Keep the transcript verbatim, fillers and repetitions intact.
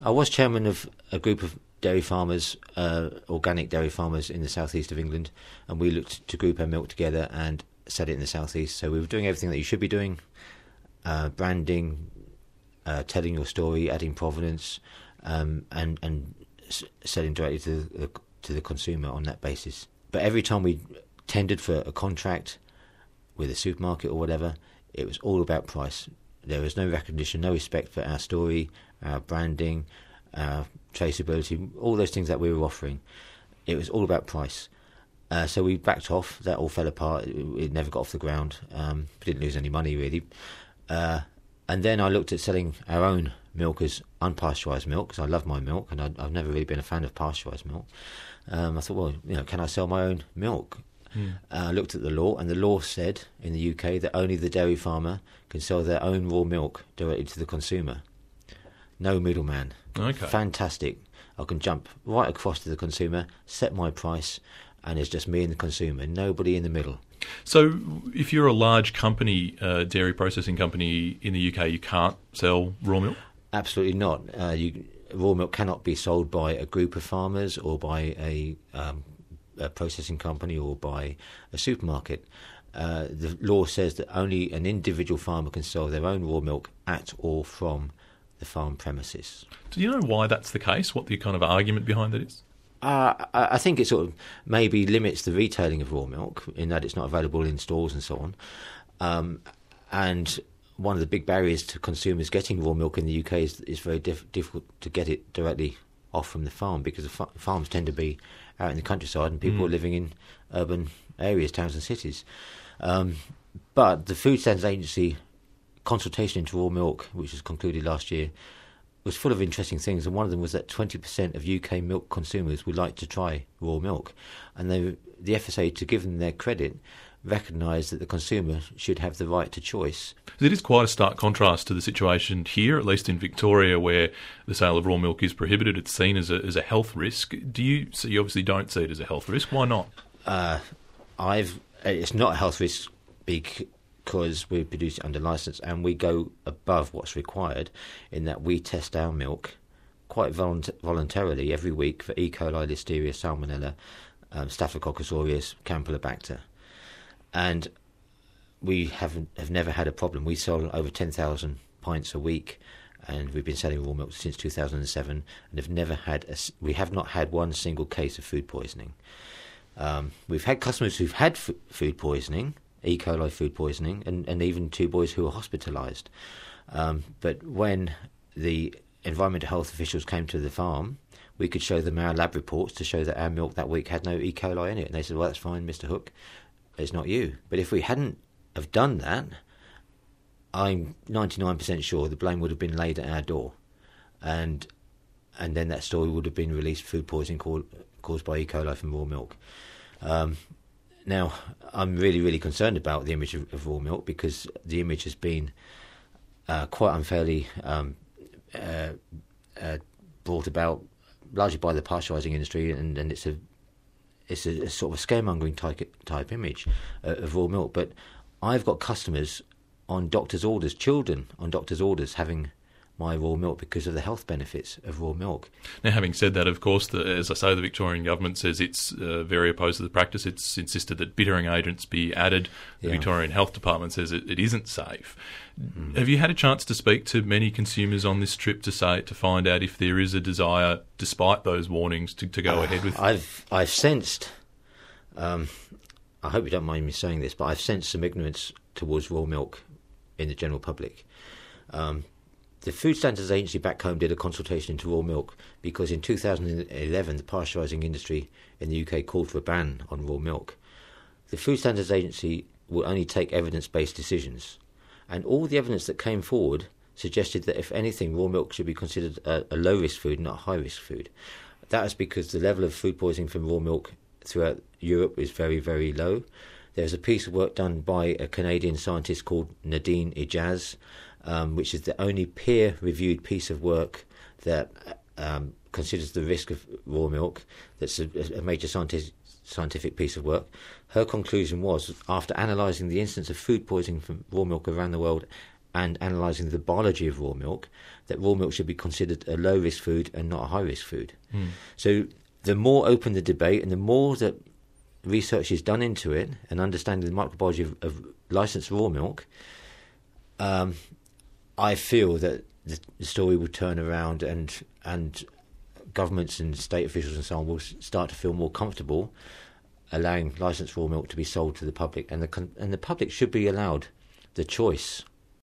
I was chairman of a group of dairy farmers, uh, organic dairy farmers in the southeast of England, and we looked to group our milk together and sell it in the southeast. So we were doing everything that you should be doing, uh, branding, uh, telling your story, adding provenance, um, and and s- selling directly to the, to the consumer on that basis. But every time we tendered for a contract with a supermarket or whatever, it was all about price. There was no recognition, no respect for our story, our branding, our traceability, all those things that we were offering. It was all about price. Uh, so we backed off. That all fell apart. It, it never got off the ground. Um, we didn't lose any money, really. Uh, and then I looked at selling our own milk as unpasteurised milk, because I love my milk, and I, I've never really been a fan of pasteurised milk. Um, I thought, well, you know, can I sell my own milk? Mm. Uh, I looked at the law, and the law said in the U K that only the dairy farmer can sell their own raw milk directly to the consumer. No middleman. Okay. Fantastic. I can jump right across to the consumer, set my price, and it's just me and the consumer, nobody in the middle. So if you're a large company, uh, dairy processing company in the U K, you can't sell raw milk? Absolutely not. Uh, you, raw milk cannot be sold by a group of farmers or by a, um, a processing company or by a supermarket. Uh, the law says that only an individual farmer can sell their own raw milk at or from the farm premises. Do you know why that's the case? What the kind of argument behind that is? Uh, I think it sort of maybe limits the retailing of raw milk in that it's not available in stores and so on. Um, and one of the big barriers to consumers getting raw milk in the U K is it's very diff- difficult to get it directly off from the farm, because the fa- farms tend to be out in the countryside and people mm. are living in urban areas, towns and cities. Um, but the Food Standards Agency consultation into raw milk, which was concluded last year, was full of interesting things, and one of them was that twenty percent of U K milk consumers would like to try raw milk, and they, the F S A, to give them their credit, recognised that the consumer should have the right to choice. It is quite a stark contrast to the situation here, at least in Victoria, where the sale of raw milk is prohibited. It's seen as a, as a health risk. Do you? So you obviously don't see it as a health risk. Why not? Uh, I've. It's not a health risk because we produce it under licence, and we go above what's required in that we test our milk quite volunt- voluntarily every week for E. coli, Listeria, Salmonella, um, Staphylococcus aureus, Campylobacter. And we have have never had a problem. We sell over ten thousand pints a week, and we've been selling raw milk since two thousand seven, and have never had a, we have not had one single case of food poisoning. Um, we've had customers who've had f- food poisoning, E. coli food poisoning, and, and even two boys who were hospitalised. Um, but when the environmental health officials came to the farm, we could show them our lab reports to show that our milk that week had no E. coli in it. And they said, well, that's fine, Mister Hook, it's not you. But if we hadn't have done that, I'm ninety-nine percent sure the blame would have been laid at our door. And and then that story would have been released, food poisoning caused, caused by E. coli from raw milk. Um, now, I'm really, really concerned about the image of, of raw milk, because the image has been uh, quite unfairly um, uh, uh, brought about largely by the pasteurising industry, and, and it's a it's a, a sort of a scaremongering type, type image uh, of raw milk. But I've got customers on doctor's orders, children on doctor's orders, having my raw milk because of the health benefits of raw milk. Now, having said that, of course, the, as I say, the Victorian government says it's uh, very opposed to the practice. It's insisted that bittering agents be added. The yeah. Victorian Health Department says it, it isn't safe. Mm. Have you had a chance to speak to many consumers on this trip to say to find out if there is a desire, despite those warnings, to, to go uh, ahead with? I've I've sensed. Um, I hope you don't mind me saying this, but I've sensed some ignorance towards raw milk in the general public. Um, The Food Standards Agency back home did a consultation into raw milk because in two thousand eleven the pasteurising industry in the U K called for a ban on raw milk. The Food Standards Agency will only take evidence-based decisions, and all the evidence that came forward suggested that, if anything, raw milk should be considered a, a low-risk food, not a high-risk food. That is because the level of food poisoning from raw milk throughout Europe is very, very low. There's a piece of work done by a Canadian scientist called Nadine Ijaz, Um, which is the only peer-reviewed piece of work that um, considers the risk of raw milk. That's a, a major scientific, scientific piece of work. Her conclusion was, after analysing the instance of food poisoning from raw milk around the world, and analysing the biology of raw milk, that raw milk should be considered a low-risk food and not a high-risk food. Mm. So the more open the debate and the more that research is done into it and understanding the microbiology of, of licensed raw milk, um, I feel that the, the story will turn around and and governments and state officials and so on will start to feel more comfortable allowing licensed raw milk to be sold to the public, and the and the public should be allowed the choice